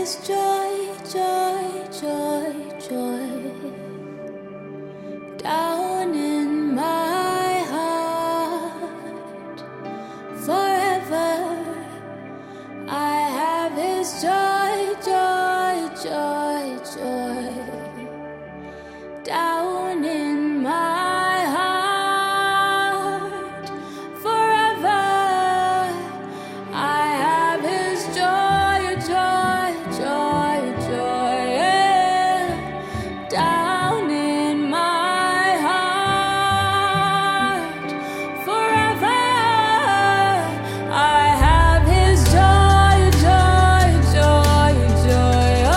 is joy, joy, joy, joy down in my heart. Forever I have His joy, joy, joy, joy down in my heart. Forever I have His joy, joy, joy, joy, yeah, down in my heart. Forever I have His joy, joy, joy, joy, oh,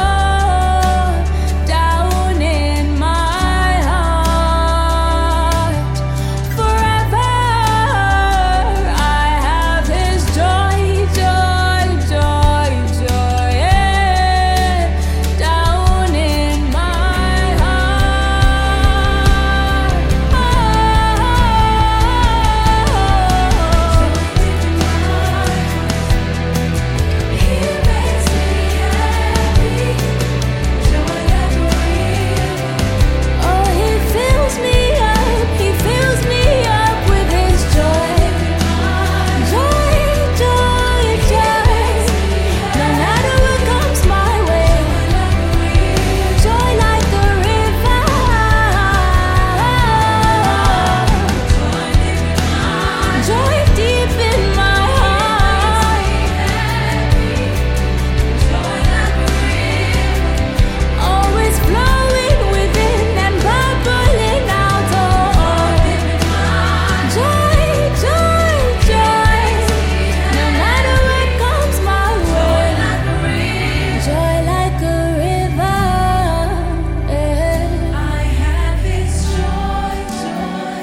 down in my heart. Forever I have His joy, joy, joy, joy, yeah, down in my heart. He makes me happy, joy like a river. Oh, He fills me up with His joy. Joy, joy, joy. No matter what comes my way, joy like a river. Joy deep in my heart. Always flowing within and bubbling out. Oh, joy, joy, joy. No matter what comes my way, joy like a river. I have His joy, joy,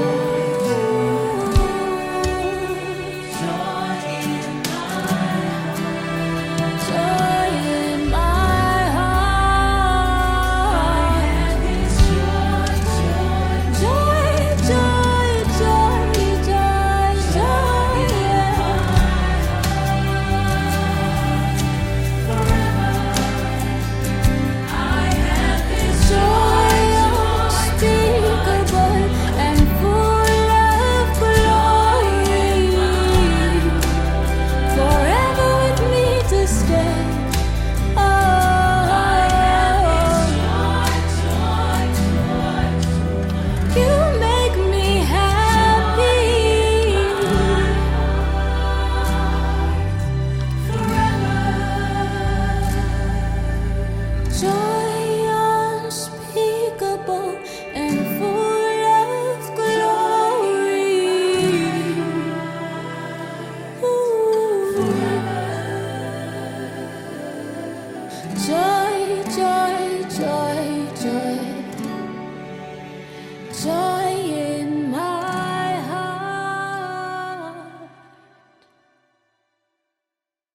joy in my heart. Joy, joy, joy, joy, joy, joy unspeakable and full of glory. Forever with me to stay. Oh, you make me happy. Joy unspeakable and full of glory. Joy, joy, joy, joy, joy